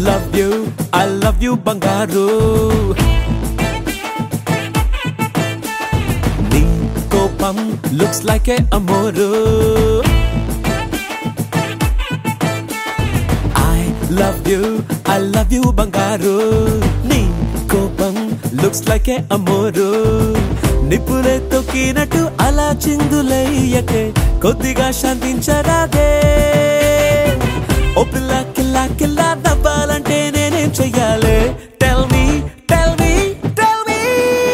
I love you బంగారు నీ కోపం looks like a amoru I love you బంగారు నీ కోపం looks like a amoru నిపులే తొక్కినట్టు అలా చిందులయ్యకే కొద్దిగా శాంతించరాదే ఓ పిల్ల కిల్లా కిల్లా